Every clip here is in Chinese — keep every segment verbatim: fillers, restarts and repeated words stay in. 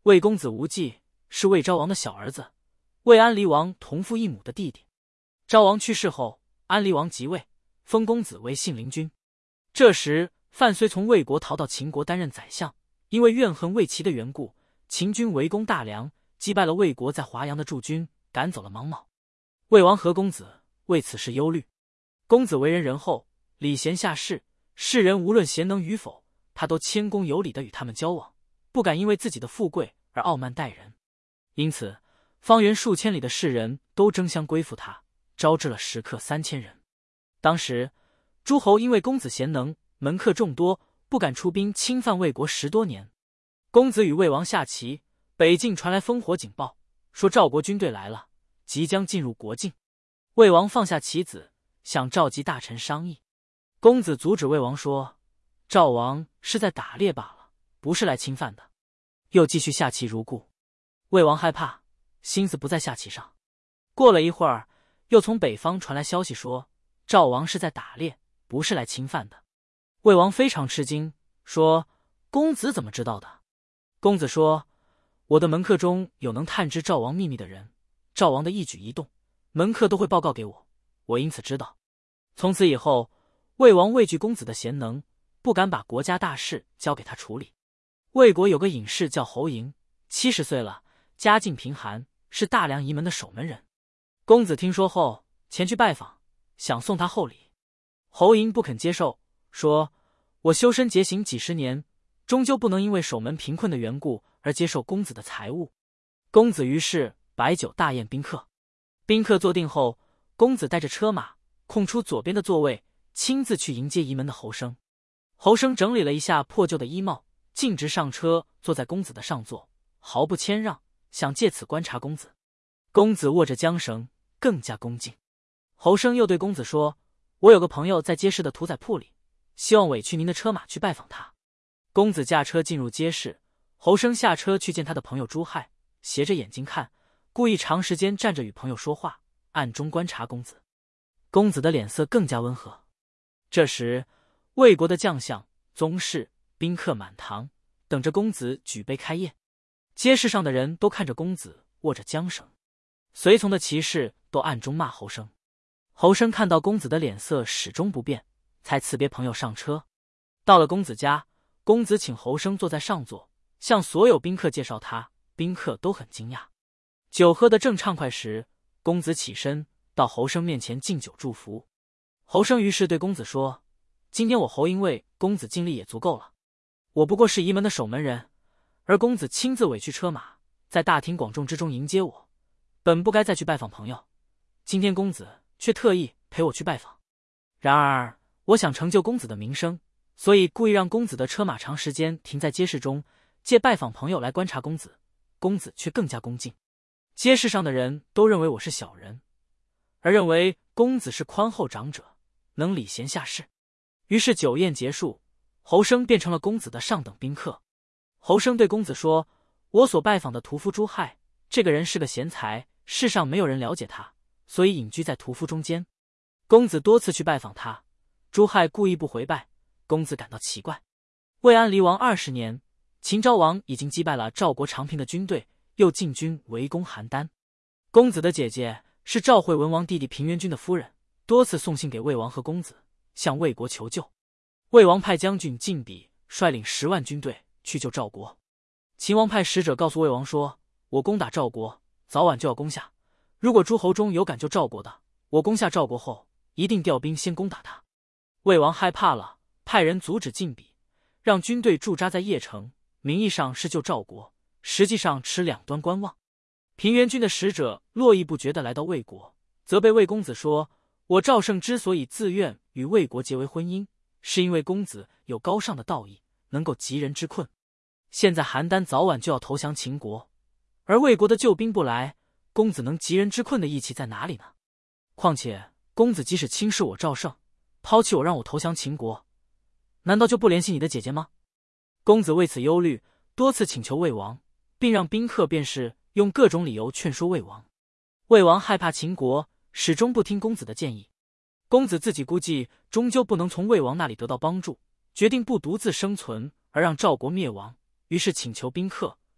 魏公子无忌是魏昭王的小儿子，魏安离王同父异母的弟弟。昭王去世后，安离王即位，封公子为信陵君。这时范睢从魏国逃到秦国担任宰相，因为怨恨魏齐的缘故，秦军围攻大梁，击败了魏国在华阳的驻军，赶走了芒卯。魏王和公子为此事忧虑。公子为人仁厚，礼贤下士，世人无论贤能与否，他都谦恭有礼地与他们交往，不敢因为自己的富贵而傲慢待人。因此方圆数千里的士人都争相归附他，招致了食客三千人。当时诸侯因为公子贤能，门客众多，不敢出兵侵犯魏国十多年。公子与魏王下棋，北境传来烽火警报，说赵国军队来了，即将进入国境。魏王放下棋子，想召集大臣商议。公子阻止魏王说，赵王是在打猎罢了，不是来侵犯的。又继续下棋如故。魏王害怕，心思不在下棋上。过了一会儿，又从北方传来消息说，赵王是在打猎，不是来侵犯的。魏王非常吃惊，说，公子怎么知道的？公子说，我的门客中有能探知赵王秘密的人，赵王的一举一动，门客都会报告给我，我因此知道。从此以后，魏王畏惧公子的贤能，不敢把国家大事交给他处理。魏国有个隐士叫侯嬴，七十岁了，家境贫寒，是大梁仪门的守门人。公子听说后，前去拜访，想送他厚礼。侯嬴不肯接受，说，我修身节行几十年，终究不能因为守门贫困的缘故而接受公子的财物。公子于是摆酒大宴宾客。宾客坐定后，公子带着车马空出左边的座位，亲自去迎接仪门的侯生。侯生整理了一下破旧的衣帽，径直上车，坐在公子的上座，毫不谦让，想借此观察公子。公子握着缰绳，更加恭敬。侯生又对公子说，我有个朋友在街市的屠宰铺里，希望委屈您的车马去拜访他。公子驾车进入街市，侯生下车去见他的朋友朱亥，斜着眼睛看，故意长时间站着与朋友说话，暗中观察公子。公子的脸色更加温和。这时魏国的将相、宗室、宾客满堂，等着公子举杯开宴。街市上的人都看着公子握着缰绳，随从的骑士都暗中骂侯生。侯生看到公子的脸色始终不变，才辞别朋友上车。到了公子家，公子请侯生坐在上座，向所有宾客介绍他，宾客都很惊讶。酒喝得正畅快时，公子起身到侯生面前敬酒祝福。侯生于是对公子说，今天我侯嬴为公子尽力也足够了，我不过是仪门的守门人，而公子亲自委屈车马，在大庭广众之中迎接我，本不该再去拜访朋友，今天公子却特意陪我去拜访。然而我想成就公子的名声，所以故意让公子的车马长时间停在街市中，借拜访朋友来观察公子，公子却更加恭敬。街市上的人都认为我是小人，而认为公子是宽厚长者，能礼贤下士。于是酒宴结束，侯生变成了公子的上等宾客。侯生对公子说，我所拜访的屠夫朱亥，这个人是个贤才，世上没有人了解他，所以隐居在屠夫中间。公子多次去拜访他，朱亥故意不回拜，公子感到奇怪。魏安离王二十年，秦昭王已经击败了赵国长平的军队，又进军围攻邯郸。公子的姐姐是赵惠文王弟弟平原君的夫人，多次送信给魏王和公子，向魏国求救。魏王派将军晋鄙率领十万军队去救赵国。秦王派使者告诉魏王说，我攻打赵国，早晚就要攻下，如果诸侯中有敢救赵国的，我攻下赵国后一定调兵先攻打他。魏王害怕了，派人阻止晋鄙，让军队驻扎在邺城，名义上是救赵国，实际上持两端观望。平原君的使者络绎不绝地来到魏国，责备魏公子说，我赵胜之所以自愿与魏国结为婚姻，是因为公子有高尚的道义，能够急人之困。现在邯郸早晚就要投降秦国，而魏国的救兵不来，公子能急人之困的义气在哪里呢？况且公子即使轻视我赵胜，抛弃我让我投降秦国，难道就不联系你的姐姐吗？公子为此忧虑，多次请求魏王，并让宾客便是用各种理由劝说魏王。魏王害怕秦国，始终不听公子的建议。公子自己估计终究不能从魏王那里得到帮助，决定不独自生存，而让赵国灭亡，于是请求宾客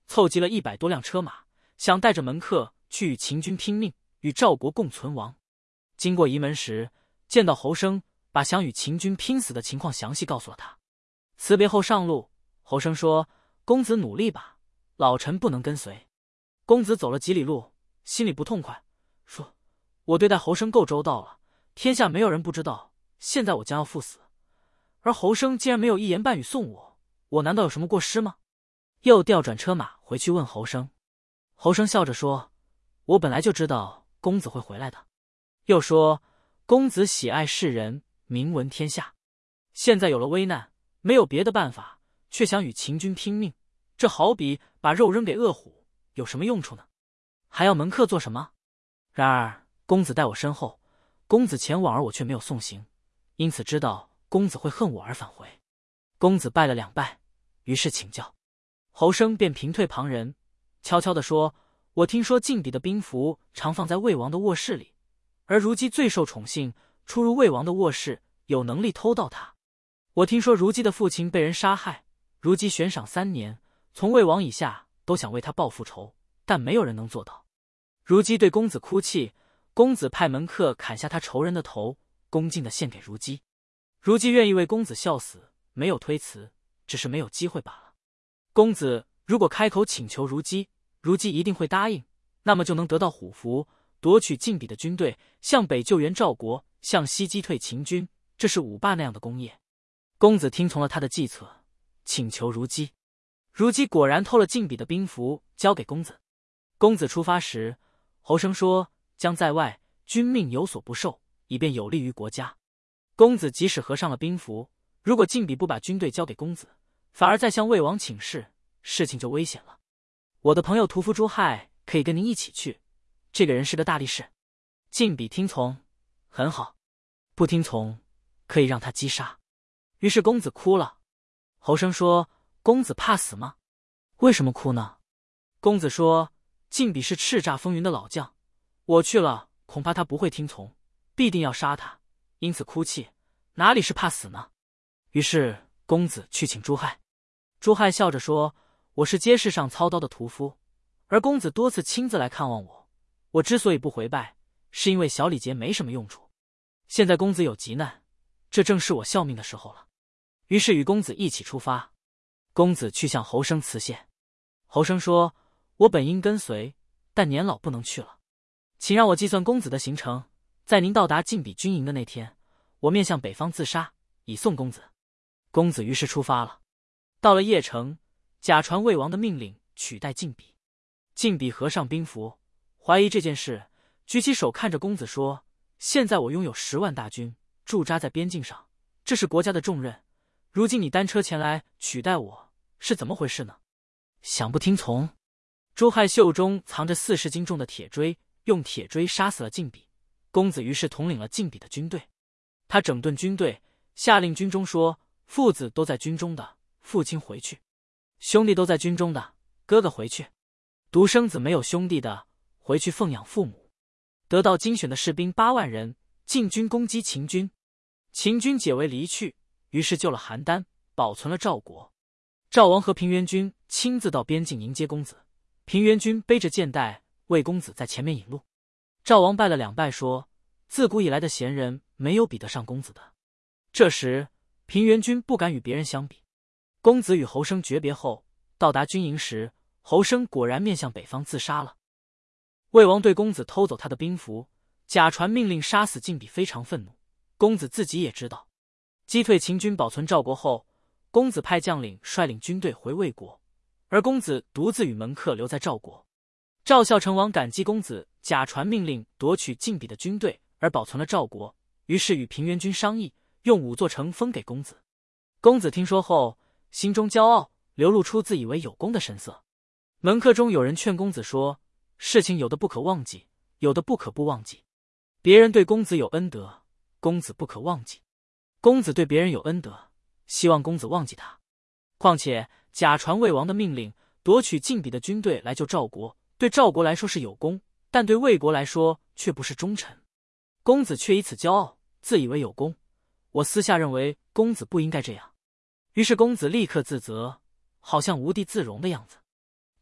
凑集了一百多辆车马，想带着门客去与秦军拼命，与赵国共存亡。经过沂门时，见到侯生，把想与秦军拼死的情况详细告诉了他。辞别后上路，侯生说：“公子努力吧，老臣不能跟随。”公子走了几里路，心里不痛快，说：“我对待侯生够周到了，天下没有人不知道，现在我将要赴死，而侯生竟然没有一言半语送我，我难道有什么过失吗？”又调转车马回去问侯生。侯生笑着说：“我本来就知道公子会回来的。”又说：“公子喜爱世人，名闻天下，现在有了危难，没有别的办法，却想与秦军拼命，这好比把肉扔给饿虎，有什么用处呢？还要门客做什么？然而公子在我身后，公子前往而我却没有送行，因此知道公子会恨我而返回。公子拜了两拜，于是请教。”侯生便平退旁人，悄悄地说：“我听说晋鄙的兵符常放在魏王的卧室里，而如姬最受宠幸，出入魏王的卧室，有能力偷盗他。我听说如姬的父亲被人杀害，如姬悬赏三年，从魏王以下都想为他报复仇，但没有人能做到。如姬对公子哭泣，公子派门客砍下他仇人的头，恭敬地献给如姬。如姬愿意为公子效死，没有推辞，只是没有机会罢了。公子如果开口请求如姬，如姬一定会答应，那么就能得到虎符，夺取晋鄙的军队，向北救援赵国，向西击退秦军，这是五霸那样的功业。公子听从了他的计策，请求如姬。如姬果然偷了晋鄙的兵符，交给公子。公子出发时，侯生说将在外，君命有所不受，以便有利于国家。公子即使合上了兵符，如果晋鄙不把军队交给公子，反而再向魏王请示，事情就危险了。我的朋友屠夫朱亥可以跟您一起去，这个人是个大力士。晋鄙听从，很好；不听从，可以让他击杀。于是公子哭了。侯生说：“公子怕死吗？为什么哭呢？”公子说：“晋鄙是叱咤风云的老将，我去了，恐怕他不会听从，必定要杀他，因此哭泣，哪里是怕死呢？”于是公子去请朱亥。朱亥笑着说：“我是街市上操刀的屠夫，而公子多次亲自来看望我，我之所以不回拜，是因为小礼节没什么用处。现在公子有急难，这正是我效命的时候了。”于是与公子一起出发。公子去向侯生辞谢。侯生说：“我本应跟随，但年老不能去了，请让我计算公子的行程，在您到达晋鄙军营的那天，我面向北方自杀，以送公子。”公子于是出发了。到了邺城，假传魏王的命令，取代晋鄙。晋鄙合上兵符，怀疑这件事，举起手看着公子说：“现在我拥有十万大军，驻扎在边境上，这是国家的重任。如今你单车前来取代我，是怎么回事呢？想不听从？”朱亥袖中藏着四十斤重的铁锥，用铁锥杀死了晋鄙。公子于是统领了晋鄙的军队。他整顿军队，下令军中说：“父子都在军中的，父亲回去；兄弟都在军中的，哥哥回去；独生子没有兄弟的，回去奉养父母。”得到精选的士兵八万人，进军攻击秦军。秦军解围离去，于是救了邯郸，保存了赵国。赵王和平原君亲自到边境迎接公子，平原君背着箭袋为公子在前面引路。赵王拜了两拜，说：“自古以来的贤人，没有比得上公子的。”这时平原君不敢与别人相比。公子与侯生诀别后，到达军营时，侯生果然面向北方自杀了。魏王对公子偷走他的兵符，假传命令杀死晋鄙，非常愤怒。公子自己也知道。击退秦军，保存赵国后，公子派将领率领军队回魏国，而公子独自与门客留在赵国。赵孝成王感激公子假传命令夺取晋鄙的军队，而保存了赵国，于是与平原君商议，用五座城封给公子。公子听说后，心中骄傲，流露出自以为有功的神色。门客中有人劝公子说：“事情有的不可忘记，有的不可不忘记。别人对公子有恩德，公子不可忘记；公子对别人有恩德，希望公子忘记他。况且假传魏王的命令，夺取晋鄙的军队来救赵国，对赵国来说是有功，但对魏国来说却不是忠臣。公子却以此骄傲，自以为有功。我私下认为公子不应该这样。”于是公子立刻自责，好像无地自容的样子。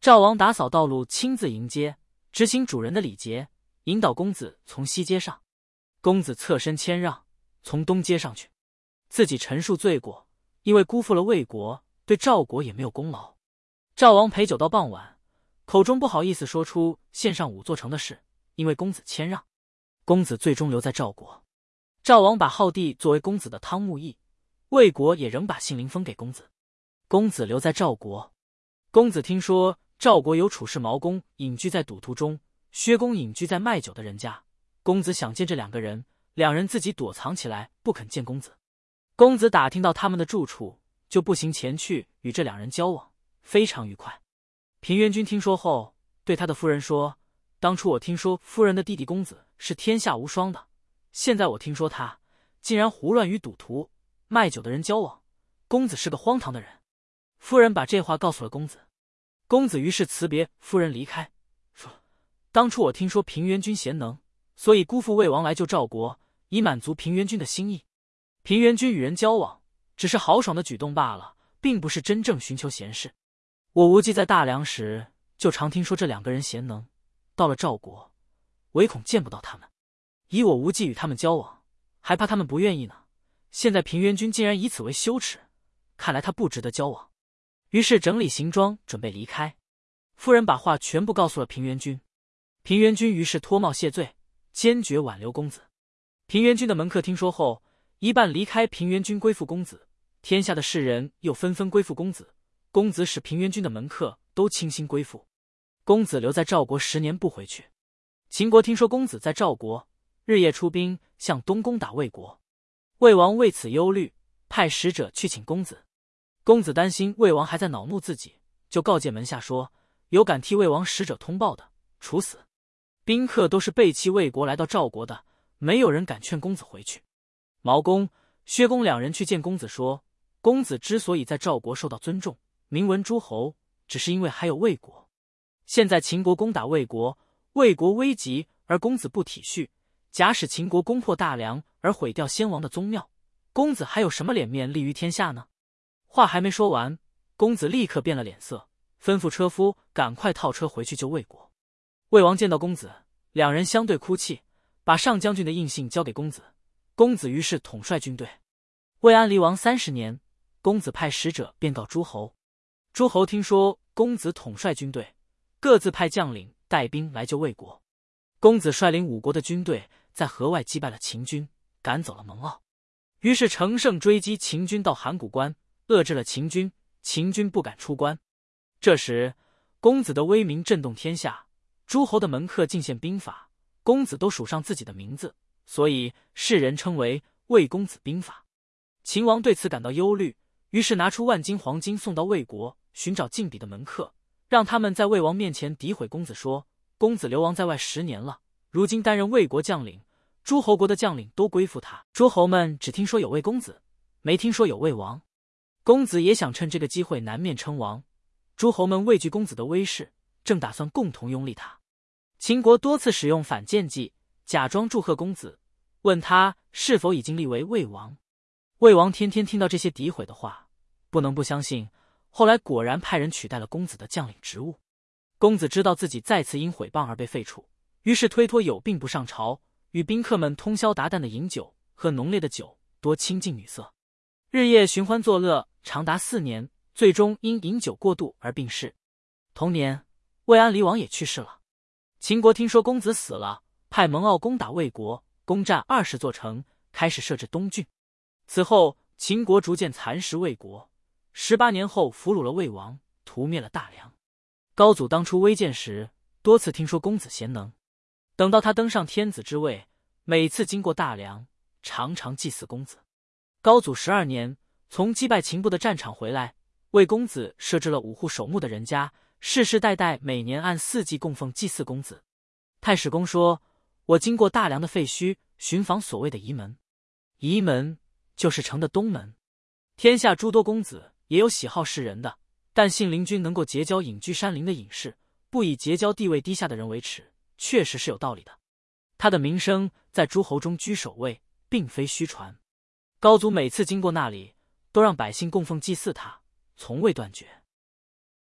赵王打扫道路，亲自迎接，执行主人的礼节，引导公子从西街上。公子侧身谦让，从东街上去，自己陈述罪过，因为辜负了魏国，对赵国也没有功劳。赵王陪酒到傍晚，口中不好意思说出献上五座城的事，因为公子谦让，公子最终留在赵国。赵王把浩地作为公子的汤沐邑，魏国也仍把信陵封给公子。公子留在赵国。公子听说赵国有处士毛公隐居在赌徒中，薛公隐居在卖酒的人家。公子想见这两个人，两人自己躲藏起来，不肯见公子。公子打听到他们的住处，就步行前去与这两人交往，非常愉快。平原君听说后，对他的夫人说：“当初我听说夫人的弟弟公子是天下无双的，现在我听说他竟然胡乱与赌徒、卖酒的人交往，公子是个荒唐的人。”夫人把这话告诉了公子。公子于是辞别夫人离开，说：“当初我听说平原君贤能，所以辜负魏王来救赵国，以满足平原君的心意。平原君与人交往，只是豪爽的举动罢了，并不是真正寻求贤士。我无忌在大梁时，就常听说这两个人贤能，到了赵国，唯恐见不到他们。以我无忌与他们交往，还怕他们不愿意呢。现在平原君竟然以此为羞耻，看来他不值得交往。”于是整理行装，准备离开。夫人把话全部告诉了平原君。平原君于是脱帽谢罪，坚决挽留公子。平原君的门客听说后，一半离开平原君归附公子，天下的士人又纷纷归附公子。公子使平原君的门客都倾心归附。公子留在赵国十年不回去。秦国听说公子在赵国，日夜出兵向东攻打魏国。魏王为此忧虑，派使者去请公子。公子担心魏王还在恼怒自己，就告诫门下说：“有敢替魏王使者通报的，处死。”宾客都是背弃魏国来到赵国的，没有人敢劝公子回去。毛公、薛公两人去见公子说：“公子之所以在赵国受到尊重，名闻诸侯，只是因为还有魏国。现在秦国攻打魏国，魏国危急，而公子不体恤，假使秦国攻破大梁而毁掉先王的宗庙，公子还有什么脸面立于天下呢？”话还没说完，公子立刻变了脸色，吩咐车夫赶快套车回去救魏国。魏王见到公子，两人相对哭泣，把上将军的印信交给公子。公子于是统帅军队。魏安离王三十年，公子派使者便告诸侯。诸侯听说公子统帅军队，各自派将领带兵来救魏国。公子率领五国的军队在河外击败了秦军，赶走了蒙骜。于是乘胜追击秦军到函谷关，遏制了秦军，秦军不敢出关。这时，公子的威名震动天下，诸侯的门客进献兵法，公子都署上自己的名字，所以世人称为魏公子兵法。秦王对此感到忧虑，于是拿出万金黄金送到魏国，寻找晋鄙的门客，让他们在魏王面前诋毁公子，说公子流亡在外十年了，如今担任魏国将领，诸侯国的将领都归附他，诸侯们只听说有魏公子，没听说有魏王。公子也想趁这个机会南面称王，诸侯们畏惧公子的威势，正打算共同拥立他。秦国多次使用反间计，假装祝贺公子，问他是否已经立为魏王。魏王天天听到这些诋毁的话，不能不相信，后来果然派人取代了公子的将领职务。公子知道自己再次因毁谤而被废黜，于是推脱有病不上朝，与宾客们通宵达旦的饮酒，喝浓烈的酒，多亲近女色，日夜寻欢作乐，长达四年，最终因饮酒过度而病逝。同年，魏安离王也去世了。秦国听说公子死了，派蒙骜攻打魏国，攻占二十座城，开始设置东郡。此后，秦国逐渐蚕食魏国。十八年后，俘虏了魏王，屠灭了大梁。高祖当初微贱时，多次听说公子贤能，等到他登上天子之位，每次经过大梁，常常祭祀公子。高祖十二年，从击败秦部的战场回来，为公子设置了五户守墓的人家，世世代代每年按四季供奉祭祀公子。太史公说：“我经过大梁的废墟，寻访所谓的仪门，仪门就是城的东门。天下诸多公子也有喜好世人的，但信陵君能够结交隐居山林的隐士，不以结交地位低下的人为耻，确实是有道理的。他的名声在诸侯中居首位，并非虚传。高祖每次经过那里，都让百姓供奉祭祀他，从未断绝。”